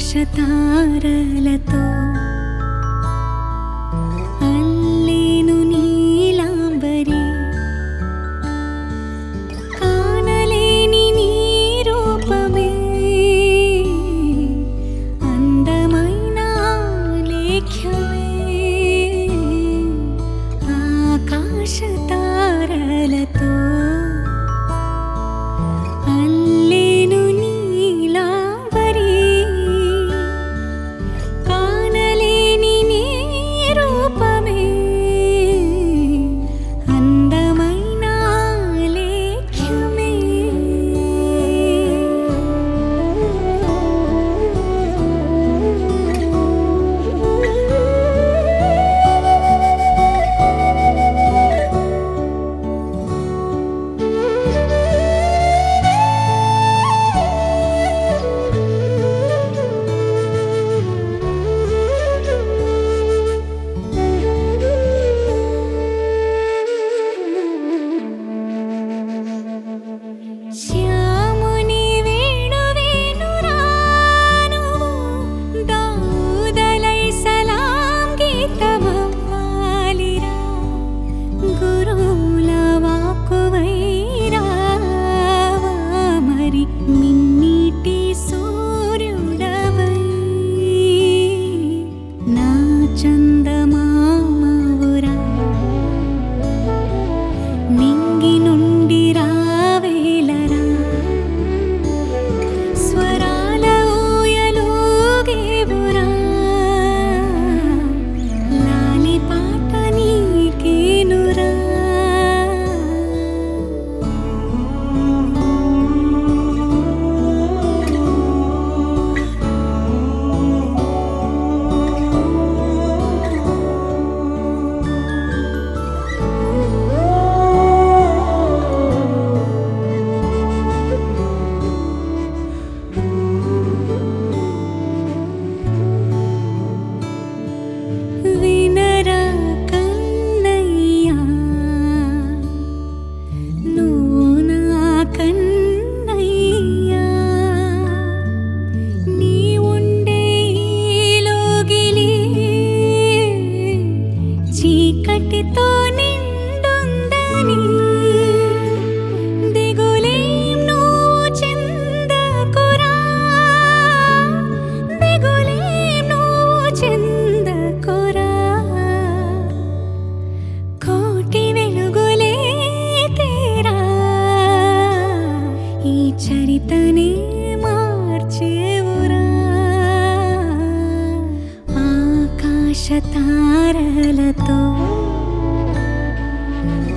ఆకాశతారలతో అల్లేను నీలాంబరి కానలేని నీ రూపమే అందమైన లేఖ్యమే ఆకాశతారలతో అల్లేను నీలాంబరి కానలేని నీ రూపమే అందమైన లేఖ్యమే శ్యాముని వేణువేణురాను దావుదలై సలాం గీతమవ్వాలిరా గురువుల వాక్కువైరావా మరి మిన్నీటి సూర్యుడవై నా చందమామవురా నింగి నుండి రావేలరా స్వరాల ఊయలూగేవురా లాలి పాట నీకేనురా వినరా కన్నయ్యా నువ్వు నా కన్నయ్యా నీ ఉండే ఈ లోగిలి చీకటితో నిండుందని దిగులేం నువ్వు చెందకురా దిగులేం నువ్వు చెందకురా కోటి వెలుగులే తేరా ఈ చరితనే మార్చేవురా ఆకాశతారలతో